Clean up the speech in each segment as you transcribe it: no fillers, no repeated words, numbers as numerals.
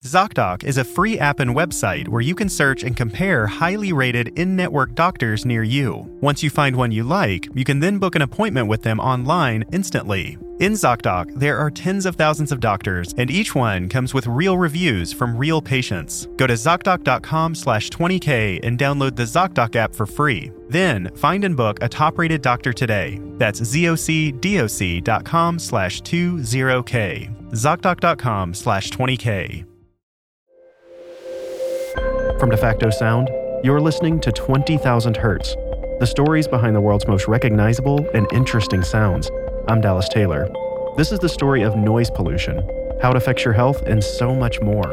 ZocDoc is a free app and website where you can search and compare highly rated in-network doctors near you. Once you find one you like, you can then book an appointment with them online instantly. In ZocDoc, there are tens of thousands of doctors, and each one comes with real reviews from real patients. Go to ZocDoc.com/20K and download the ZocDoc app for free. Then, find and book a top-rated doctor today. That's ZocDoc.com/20K. ZocDoc.com/20K. From DeFacto Sound, you're listening to 20,000 Hertz, the stories behind the world's most recognizable and interesting sounds. I'm Dallas Taylor. This is the story of noise pollution, how it affects your health, and so much more.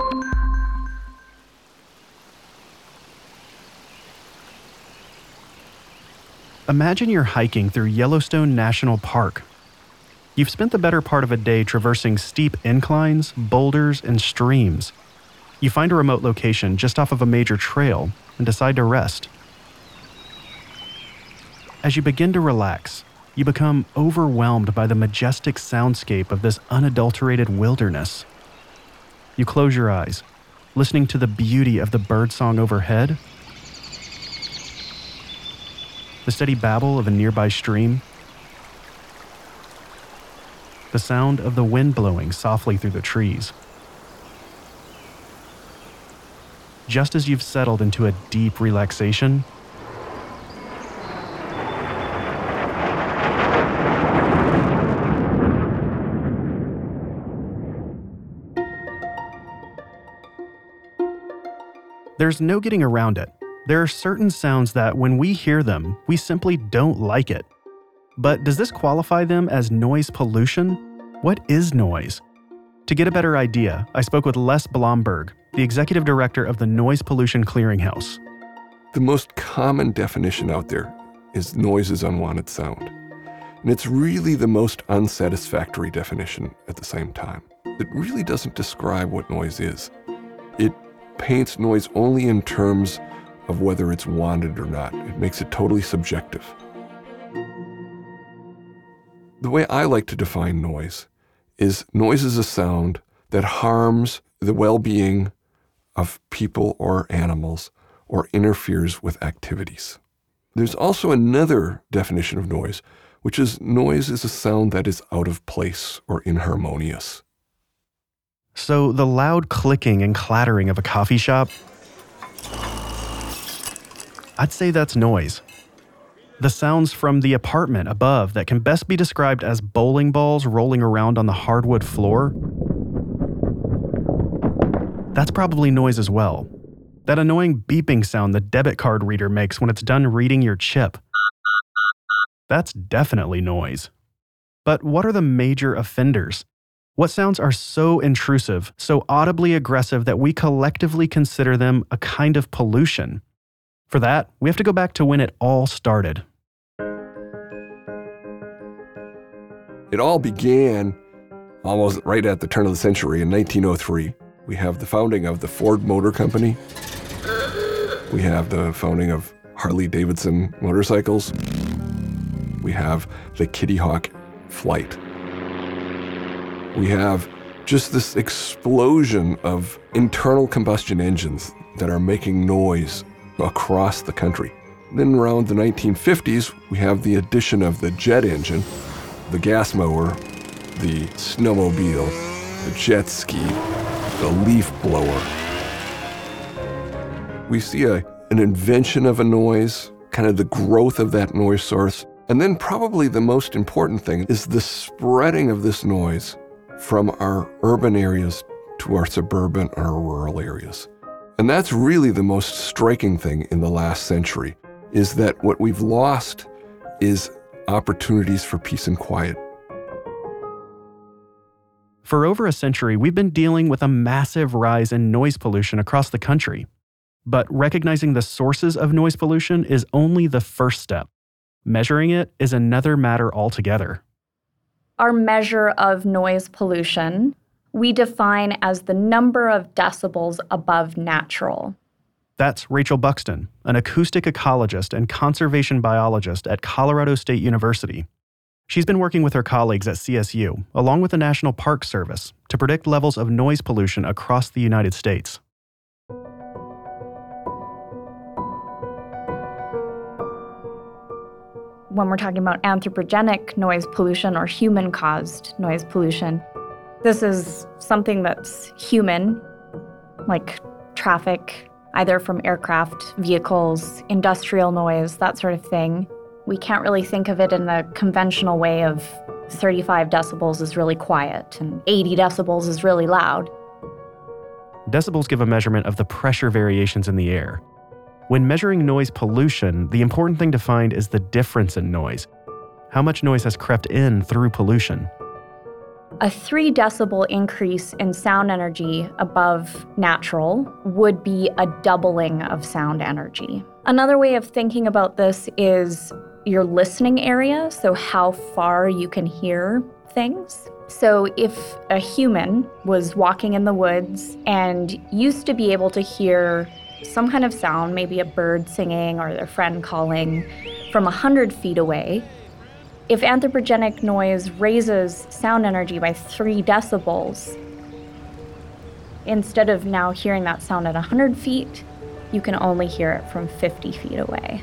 Imagine you're hiking through Yellowstone National Park. You've spent the better part of a day traversing steep inclines, boulders, and streams. You find a remote location just off of a major trail and decide to rest. As you begin to relax, you become overwhelmed by the majestic soundscape of this unadulterated wilderness. You close your eyes, listening to the beauty of the birdsong overhead, the steady babble of a nearby stream, the sound of the wind blowing softly through the trees. Just as you've settled into a deep relaxation, there's no getting around it. There are certain sounds that when we hear them, we simply don't like it. But does this qualify them as noise pollution? What is noise? To get a better idea, I spoke with Les Blomberg, the executive director of the Noise Pollution Clearinghouse. The most common definition out there is noise is unwanted sound. And it's really the most unsatisfactory definition at the same time. It really doesn't describe what noise is. It paints noise only in terms of whether it's wanted or not. It makes it totally subjective. The way I like to define noise is a sound that harms the well-being of people or animals or interferes with activities. There's also another definition of noise, which is noise is a sound that is out of place or inharmonious. So the loud clicking and clattering of a coffee shop, I'd say that's noise. The sounds from the apartment above that can best be described as bowling balls rolling around on the hardwood floor, that's probably noise as well. That annoying beeping sound the debit card reader makes when it's done reading your chip. That's definitely noise. But what are the major offenders? What sounds are so intrusive, so audibly aggressive that we collectively consider them a kind of pollution? For that, we have to go back to when it all started. It all began almost right at the turn of the century in 1903. We have the founding of the Ford Motor Company. We have the founding of Harley-Davidson motorcycles. We have the Kitty Hawk flight. We have just this explosion of internal combustion engines that are making noise across the country. Then around the 1950s, we have the addition of the jet engine, the gas mower, the snowmobile, the jet ski, the leaf blower. We see an invention of a noise, kind of the growth of that noise source. And then probably the most important thing is the spreading of this noise from our urban areas to our suburban and our rural areas. And that's really the most striking thing in the last century, is that what we've lost is opportunities for peace and quiet. For over a century, we've been dealing with a massive rise in noise pollution across the country. But recognizing the sources of noise pollution is only the first step. Measuring it is another matter altogether. Our measure of noise pollution, we define as the number of decibels above natural. That's Rachel Buxton, an acoustic ecologist and conservation biologist at Colorado State University. She's been working with her colleagues at CSU, along with the National Park Service, to predict levels of noise pollution across the United States. When we're talking about anthropogenic noise pollution or human-caused noise pollution, this is something that's human, like traffic, either from aircraft, vehicles, industrial noise, that sort of thing. We can't really think of it in the conventional way of 35 decibels is really quiet and 80 decibels is really loud. Decibels give a measurement of the pressure variations in the air. When measuring noise pollution, the important thing to find is the difference in noise. How much noise has crept in through pollution? A 3 decibel increase in sound energy above natural would be a doubling of sound energy. Another way of thinking about this is your listening area, so how far you can hear things. So if a human was walking in the woods and used to be able to hear some kind of sound, maybe a bird singing or their friend calling from 100 feet away, if anthropogenic noise raises sound energy by 3 decibels, instead of now hearing that sound at 100 feet, you can only hear it from 50 feet away.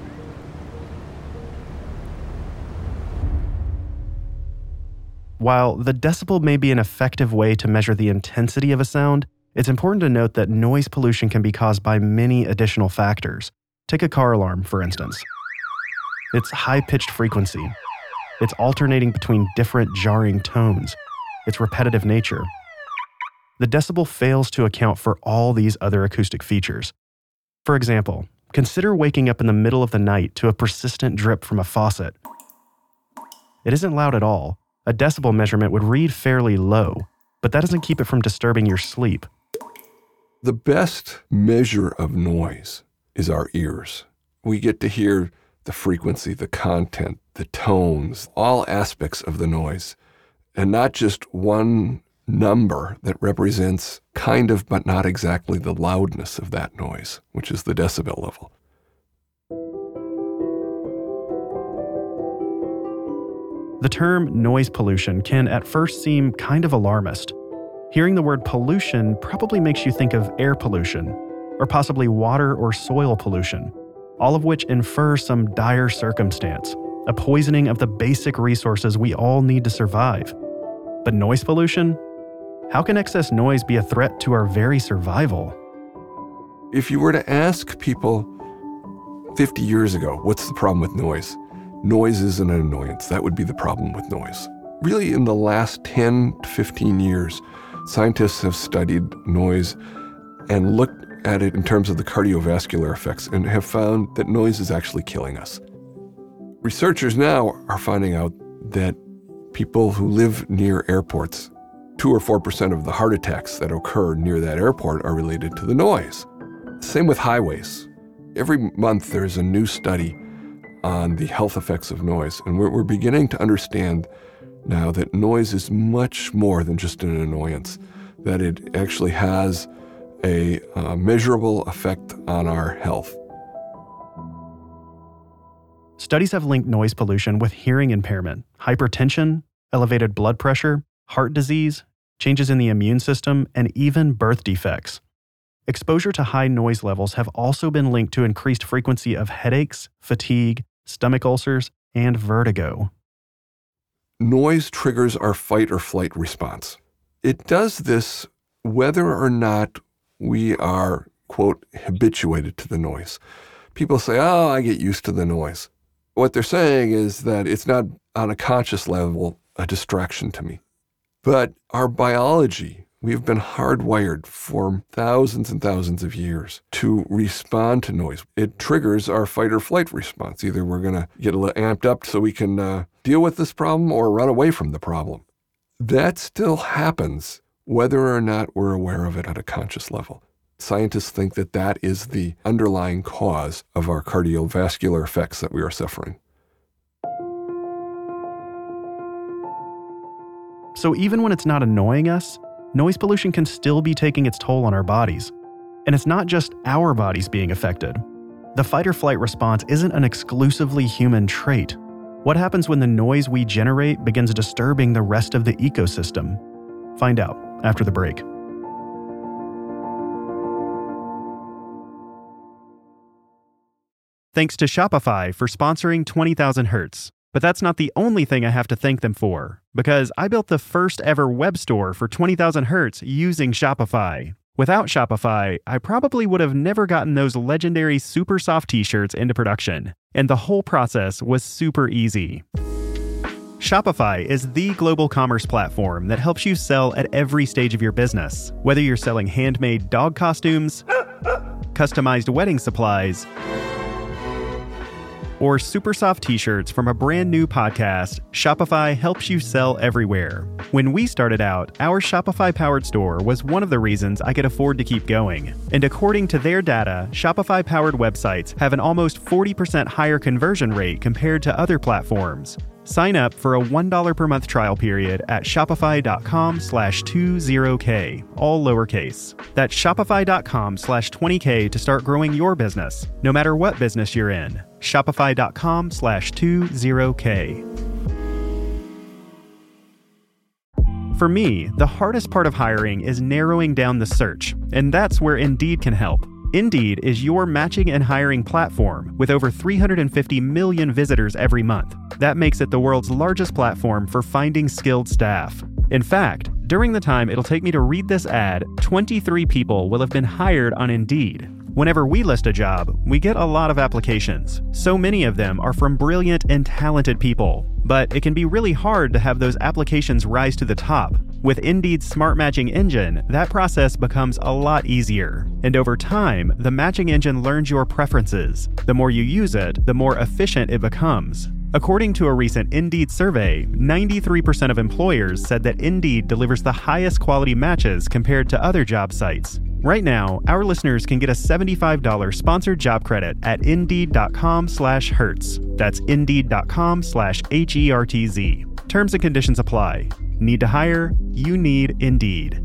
While the decibel may be an effective way to measure the intensity of a sound, it's important to note that noise pollution can be caused by many additional factors. Take a car alarm, for instance. It's high-pitched frequency. It's alternating between different jarring tones. Its repetitive nature. The decibel fails to account for all these other acoustic features. For example, consider waking up in the middle of the night to a persistent drip from a faucet. It isn't loud at all. A decibel measurement would read fairly low, but that doesn't keep it from disturbing your sleep. The best measure of noise is our ears. We get to hear the frequency, the content, the tones, all aspects of the noise, and not just one number that represents kind of but not exactly the loudness of that noise, which is the decibel level. The term noise pollution can at first seem kind of alarmist. Hearing the word pollution probably makes you think of air pollution, or possibly water or soil pollution, all of which infer some dire circumstance, a poisoning of the basic resources we all need to survive. But noise pollution? How can excess noise be a threat to our very survival? If you were to ask people 50 years ago, what's the problem with noise? Noise is an annoyance. That would be the problem with noise. Really, in the last 10 to 15 years, scientists have studied noise and looked at it in terms of the cardiovascular effects and have found that noise is actually killing us. Researchers now are finding out that people who live near airports, 2 or 4% of the heart attacks that occur near that airport are related to the noise. Same with highways. Every month there's a new study on the health effects of noise, and we're beginning to understand now that noise is much more than just an annoyance, that it actually has a measurable effect on our health. Studies have linked noise pollution with hearing impairment, hypertension, elevated blood pressure, heart disease, changes in the immune system, and even birth defects. Exposure to high noise levels have also been linked to increased frequency of headaches, fatigue, stomach ulcers, and vertigo. Noise triggers our fight or flight response. It does this whether or not we are, quote, habituated to the noise. People say, oh, I get used to the noise. What they're saying is that it's not on a conscious level a distraction to me. But our biology, we've been hardwired for thousands and thousands of years to respond to noise. It triggers our fight or flight response. Either we're going to get a little amped up so we can deal with this problem or run away from the problem. That still happens whether or not we're aware of it at a conscious level. Scientists think that that is the underlying cause of our cardiovascular effects that we are suffering. So even when it's not annoying us, noise pollution can still be taking its toll on our bodies. And it's not just our bodies being affected. The fight or flight response isn't an exclusively human trait. What happens when the noise we generate begins disturbing the rest of the ecosystem? Find out after the break. Thanks to Shopify for sponsoring 20,000 Hertz. But that's not the only thing I have to thank them for, because I built the first ever web store for 20,000 Hertz using Shopify. Without Shopify, I probably would have never gotten those legendary super soft t-shirts into production, and the whole process was super easy. Shopify is the global commerce platform that helps you sell at every stage of your business, whether you're selling handmade dog costumes, customized wedding supplies, or super soft t-shirts from a brand new podcast. Shopify helps you sell everywhere. When we started out, our Shopify-powered store was one of the reasons I could afford to keep going. And according to their data, Shopify-powered websites have an almost 40% higher conversion rate compared to other platforms. Sign up for a $1 per month trial period at shopify.com/20k, all lowercase. That's shopify.com/20k to start growing your business, no matter what business you're in. Shopify.com/20k. For me, the hardest part of hiring is narrowing down the search, and that's where Indeed can help. Indeed is your matching and hiring platform with over 350 million visitors every month. That makes it the world's largest platform for finding skilled staff. In fact, during the time it'll take me to read this ad, 23 people will have been hired on Indeed. Whenever we list a job, we get a lot of applications. So many of them are from brilliant and talented people. But it can be really hard to have those applications rise to the top. With Indeed's Smart Matching Engine, that process becomes a lot easier. And over time, the matching engine learns your preferences. The more you use it, the more efficient it becomes. According to a recent Indeed survey, 93% of employers said that Indeed delivers the highest quality matches compared to other job sites. Right now, our listeners can get a $75 sponsored job credit at Indeed.com/Hertz. That's Indeed.com/HERTZ. Terms and conditions apply. Need to hire? You need Indeed.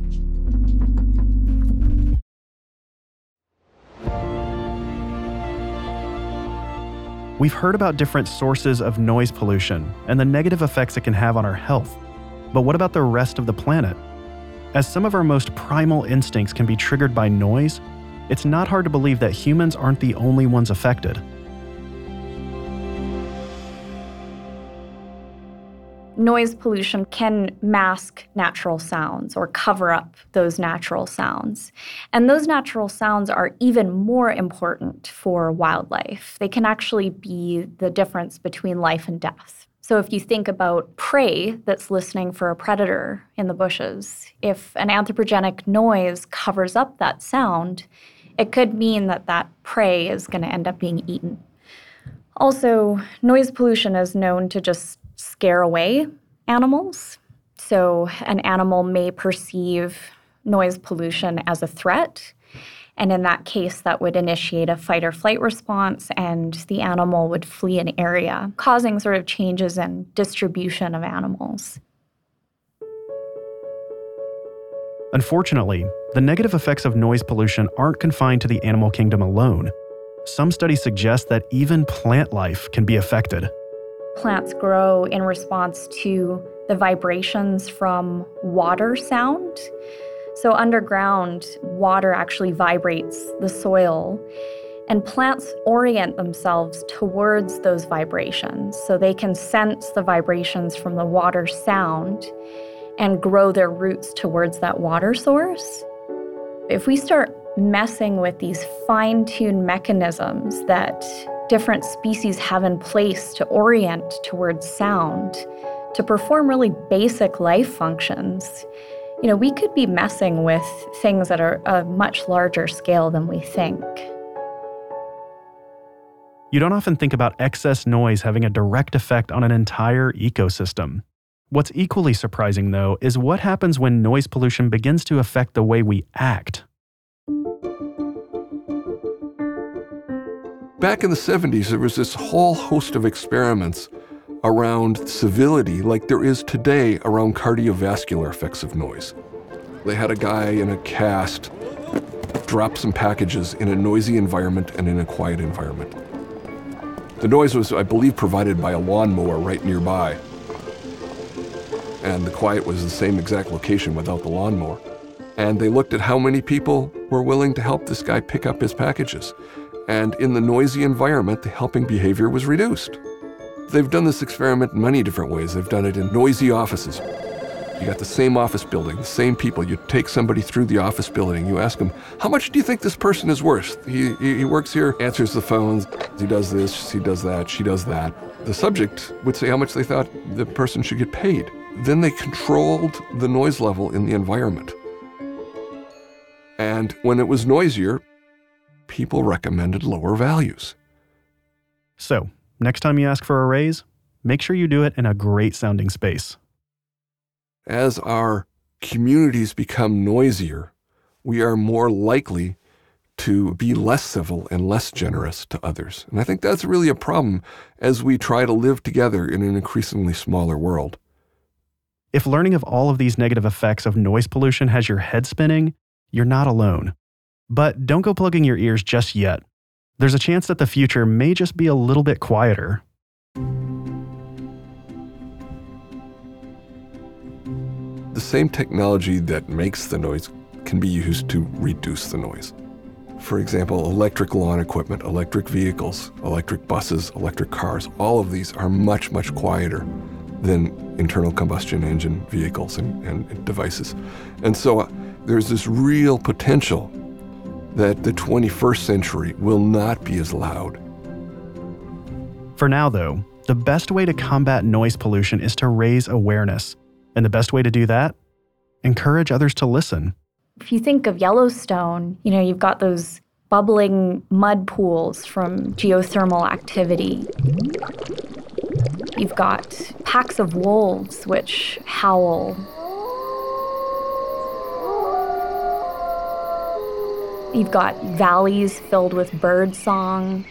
We've heard about different sources of noise pollution and the negative effects it can have on our health. But what about the rest of the planet? As some of our most primal instincts can be triggered by noise, it's not hard to believe that humans aren't the only ones affected. Noise pollution can mask natural sounds or cover up those natural sounds. And those natural sounds are even more important for wildlife. They can actually be the difference between life and death. So if you think about prey that's listening for a predator in the bushes, if an anthropogenic noise covers up that sound, it could mean that that prey is going to end up being eaten. Also, noise pollution is known to just scare away animals. So an animal may perceive noise pollution as a threat, and in that case, that would initiate a fight or flight response, and the animal would flee an area, causing sort of changes in distribution of animals. Unfortunately, the negative effects of noise pollution aren't confined to the animal kingdom alone. Some studies suggest that even plant life can be affected. Plants grow in response to the vibrations from water sound. So underground, water actually vibrates the soil, and plants orient themselves towards those vibrations. So they can sense the vibrations from the water sound and grow their roots towards that water source. If we start messing with these fine-tuned mechanisms that different species have in place to orient towards sound, to perform really basic life functions, we could be messing with things that are a much larger scale than we think. You don't often think about excess noise having a direct effect on an entire ecosystem. What's equally surprising, though, is what happens when noise pollution begins to affect the way we act. Back in the 70s, there was this whole host of experiments around civility like there is today around cardiovascular effects of noise. They had a guy in a cast drop some packages in a noisy environment and in a quiet environment. The noise was, I believe, provided by a lawnmower right nearby. And the quiet was the same exact location without the lawnmower. And they looked at how many people were willing to help this guy pick up his packages. And in the noisy environment, the helping behavior was reduced. They've done this experiment in many different ways. They've done it in noisy offices. You got the same office building, the same people. You take somebody through the office building. You ask them, how much do you think this person is worth? He works here, answers the phones. He does this, he does that, she does that. The subject would say how much they thought the person should get paid. Then they controlled the noise level in the environment. And when it was noisier, people recommended lower values. So, next time you ask for a raise, make sure you do it in a great sounding space. As our communities become noisier, we are more likely to be less civil and less generous to others. And I think that's really a problem as we try to live together in an increasingly smaller world. If learning of all of these negative effects of noise pollution has your head spinning, you're not alone. But don't go plugging your ears just yet. There's a chance that the future may just be a little bit quieter. The same technology that makes the noise can be used to reduce the noise. For example, electric lawn equipment, electric vehicles, electric buses, electric cars, all of these are much, much quieter than internal combustion engine vehicles and devices. And so there's this real potential that the 21st century will not be as loud. For now, though, the best way to combat noise pollution is to raise awareness. And the best way to do that? Encourage others to listen. If you think of Yellowstone, you've got those bubbling mud pools from geothermal activity. You've got packs of wolves which howl. You've got valleys filled with bird song.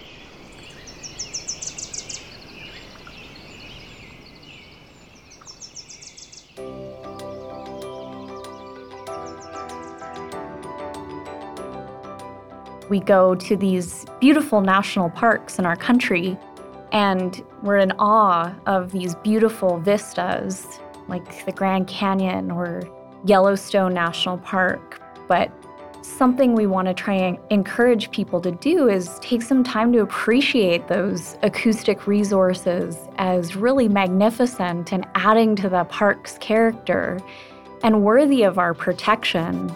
We go to these beautiful national parks in our country, and we're in awe of these beautiful vistas, like the Grand Canyon or Yellowstone National Park. But something we want to try and encourage people to do is take some time to appreciate those acoustic resources as really magnificent and adding to the park's character and worthy of our protection.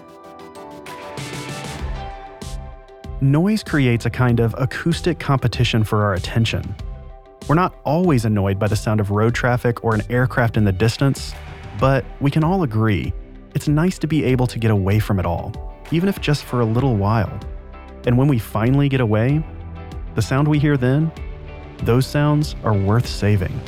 Noise creates a kind of acoustic competition for our attention. We're not always annoyed by the sound of road traffic or an aircraft in the distance, but we can all agree it's nice to be able to get away from it all, even if just for a little while. And when we finally get away, the sound we hear then, those sounds are worth saving.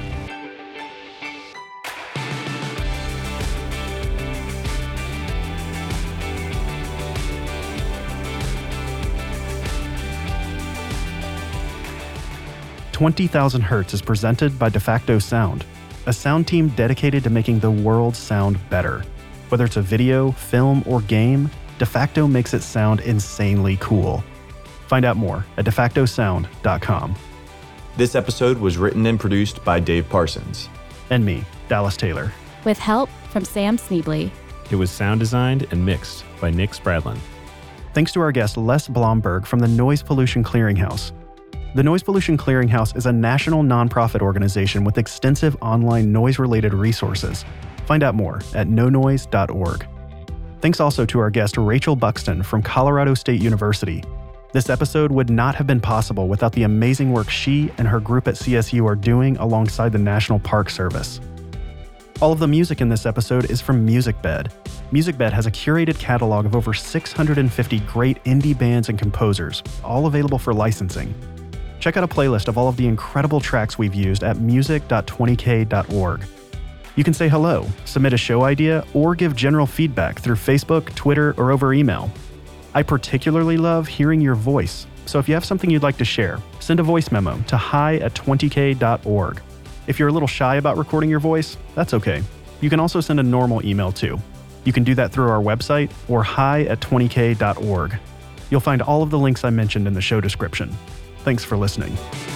"20,000 Hertz is presented by DeFacto Sound, a sound team dedicated to making the world sound better. Whether it's a video, film, or game, DeFacto makes it sound insanely cool. Find out more at defactosound.com. This episode was written and produced by Dave Parsons. And me, Dallas Taylor. With help from Sam Sneebly. It was sound designed and mixed by Nick Spradlin. Thanks to our guest Les Blomberg from the Noise Pollution Clearinghouse. The Noise Pollution Clearinghouse is a national nonprofit organization with extensive online noise-related resources. Find out more at nonoise.org. Thanks also to our guest Rachel Buxton from Colorado State University. This episode would not have been possible without the amazing work she and her group at CSU are doing alongside the National Park Service. All of the music in this episode is from MusicBed. MusicBed has a curated catalog of over 650 great indie bands and composers, all available for licensing. Check out a playlist of all of the incredible tracks we've used at music.20k.org. You can say hello, submit a show idea, or give general feedback through Facebook, Twitter, or over email. I particularly love hearing your voice, so if you have something you'd like to share, send a voice memo to hi@20k.org. If you're a little shy about recording your voice, that's okay. You can also send a normal email too. You can do that through our website or hi@20k.org. You'll find all of the links I mentioned in the show description. Thanks for listening.